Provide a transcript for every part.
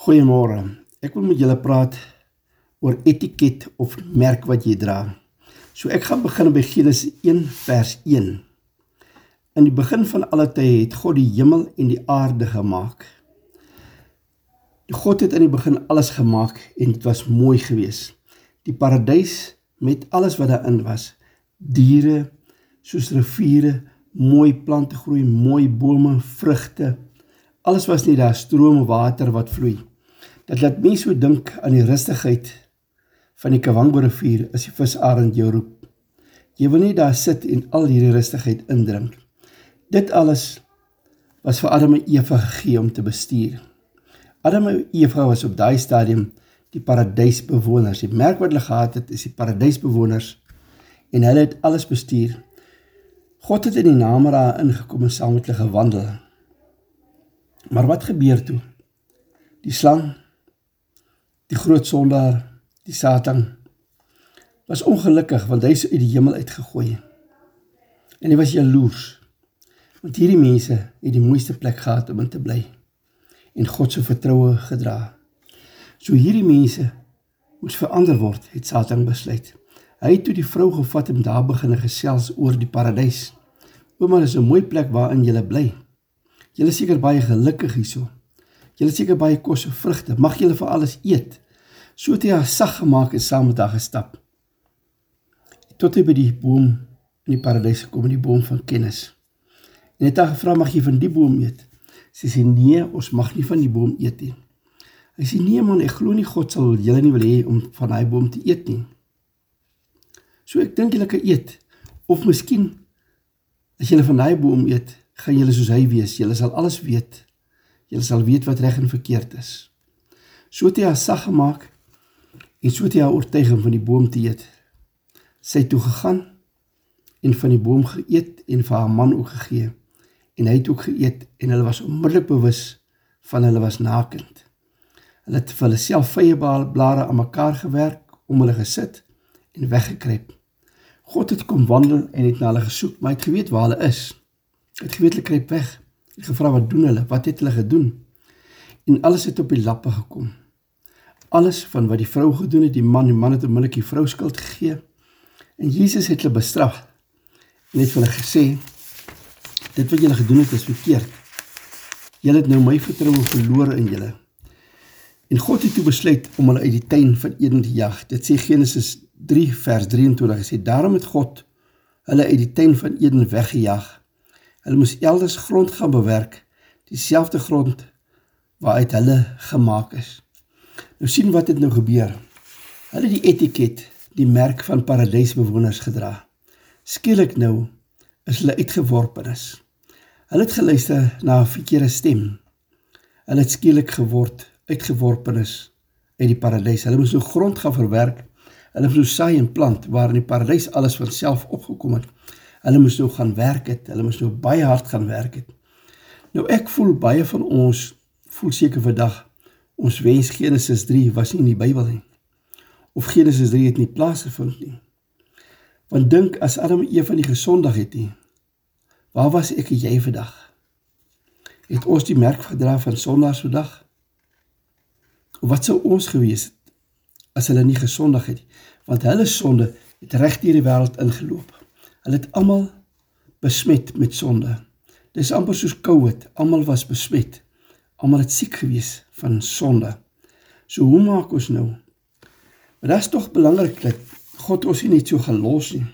Goeiemôre, ek wil met julle praat oor etiket of merk wat jy dra. So ek gaan begin by Genesis 1 vers 1. In die begin van alle tye het God die hemel en die aarde gemaak. God het in die begin alles gemaak en dit was mooi geweest. Die paradys met alles wat daarin was, diere, soos riviere, mooi plante groei, mooi bome, vrugte, alles was nie daar, strome water wat vloei. Dat laat mense so dink aan die rustigheid van die Kavango rivier as die visarend jou roep. Jy wil nie daar sit en al hierdie rustigheid indrink. Dit alles was vir Adam en Eva gegee om te bestuur. Adam en Eva was op daai stadium die paradysbewoners. Die merk wat hulle gehad het, is die paradysbewoners en hulle het alles bestuur. God het in die Namara ingekom en saam met hulle gewandel. Maar wat gebeur toe? Die slang, die groot sondaar, die Satan, was ongelukkig, want hy is uit die hemel uitgegooi. En hy was jaloers, want hierdie mense het die mooiste plek gehad om in te bly, en God se vertroue gedra. So hierdie mense moes verander word, het Satan besluit. Hy het toe die vrou gevat en daar begin gesels oor die paradys. Ouma, is 'n mooi plek waarin jy bly. Julle is seker baie gelukkig hierso. Julle is seker baie kos en vrugte. Mag julle vir alles eet. So het hy haar sag gemaak en saam met haar gestap. Tot hy by die boom in die paradys gekom, die boom van kennis. En het haar gevra, mag jy van die boom eet? Sy sê, nee, ons mag nie van die boom eet nie. Hy sê, nee man, ek glo nie God sal julle nie wil hê om van die boom te eet nie. So ek dink julle kan eet. Of miskien, as julle van die boom eet, gaan julle soos hy wees, julle sal alles weet, julle sal weet wat reg en verkeerd is. So het hy haar sag gemaak, en so het hy haar oortuig om van die boom te eet. Sy het toe gegaan, en van die boom geëet, en vir haar man ook gegee, en hy het ook geëet, en hulle was onmiddellik bewus van hulle was nakend. Hulle het vir hulle self vyeblare aan mekaar gewerk, om hulle gesit, en weggekruip. God het kom wandel, en het na hulle gesoek, maar hy het geweet waar hulle is. Hy het geweet, hulle kruip weg. Hy het gevra, wat doen hulle? Wat het hulle gedoen? En alles het op die lappe gekom. Alles van wat die vrou gedoen het, die man het onmiddellik die vrou skuld gegee. En Jesus het hulle bestraf. En het vir hulle gesê, dit wat julle gedoen het is verkeerd. Julle het nou my vertroue verloor in julle. En God het toe besluit om hulle uit die tuin van Eden te jag. Dit sê Genesis 3 vers 23, hy sê, daarom het God hulle uit die tuin van Eden weggejaag. Hulle moes elders grond gaan bewerk, dieselfde grond waaruit hulle gemaak is. Nou sien wat het nou gebeur. Hulle die etiket, die merk van paradysbewoners gedra. Skielik nou is hulle uitgeworpenis. Hulle het geluister na 'n verkeerde stem. Hulle het skielik geword uitgeworpenis uit die paradys. Hulle moes nou grond gaan verwerk. Hulle moes nou saai en plant, waar in die paradys alles van self opgekom het. Hulle moes nou gaan werk het. Hulle moes nou baie hard gaan werk het. Nou ek voel baie van ons, voel seker vandag, ons wens Genesis 3 was nie in die Bybel nie. Of Genesis 3 het nie plaasgevind nie. Want dink, as Adam en Eva nie gesondig het nie, waar was ek en jy vandag? Het ons die merk gedra van sondaars vandag? Of wat sou ons gewees het, as hulle nie gesondig het nie? Want hulle sonde het reg deur die wêreld ingeloop. Hulle het almal besmet met sonde. Dis amper soos COVID, almal was besmet. Almal het siek gewees van sonde. So hoe maak ons nou? Maar dat is toch belangrik dat God ons nie net so gaan los nie.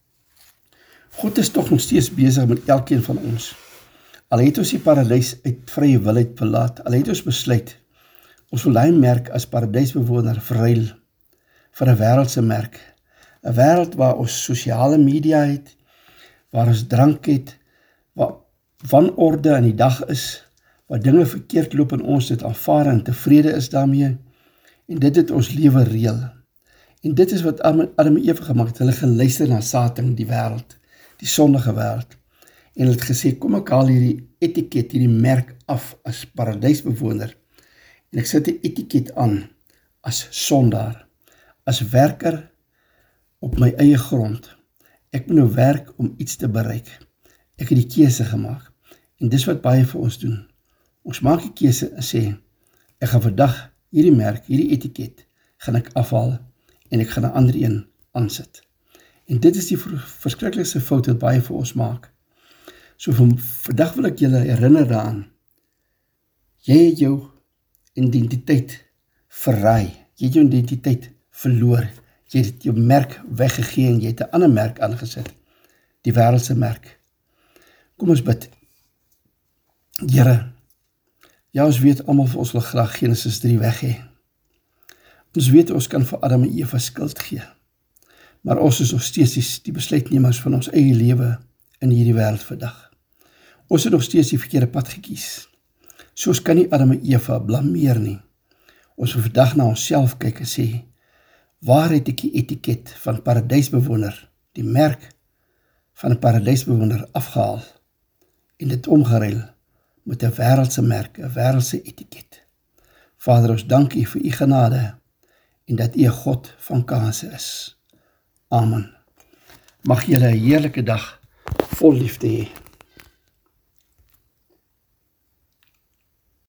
God is toch nog steeds besig met elkeen van ons. Al het ons die paradys uit vrye wilheid verlaat, al het ons besluit, ons wil die merk as paradysbewoner verruil vir 'n wêreldse merk. 'n Wêreld waar ons sosiale media het, waar ons drank het, waar wanorde in die dag is, waar dinge verkeerd loop en ons dit aanvaar en tevrede is daarmee, en dit het ons lewe reël. En dit is wat Adam en Eva gemaak het, hulle geluister na Satan, die wêreld, die sondige wêreld, en hulle het gesê, kom ek haal hierdie etiket, hierdie merk af as paradysbewoner, en ek sit die etiket aan as sondaar, as werker op my eie grond. Ek moet nou werk om iets te bereik. Ek het die keuse gemaak, en dis wat baie vir ons doen. Ons maak die keuse en sê, Ek gaan vandag hierdie merk, hierdie etiket, gaan ek afhaal en ek gaan 'n ander een aansit. En dit is die verskriklikste fout wat baie vir ons maak. So vandag wil ek julle herinner daaraan, jy het jou identiteit verraai, jy het jou identiteit verloor, jy het jou merk weggegee en jy het 'n ander merk aangesit, die wêreldse merk. Kom ons bid. Here, ja, ons weet almal vir ons wil graag Genesis 3 weg hê. Ons weet ons kan vir Adam en Eva skuld gee, maar ons is nog steeds die besluitnemers van ons eie lewe in hierdie wêreld vandag. Ons het nog steeds die verkeerde pad gekies. So ons kan nie Adam en Eva blameer nie. Ons moet vandag na onsself kyk en sê, waar het ek die etiket van paradysbewoner, die merk van 'n paradysbewoner afgehaal en dit omgeruil met 'n wêreldse merk, 'n wêreldse etiket. Vader, ons dank U vir U genade en dat U 'n God van kanse is. Amen. Mag julle 'n heerlike dag vol liefde hê.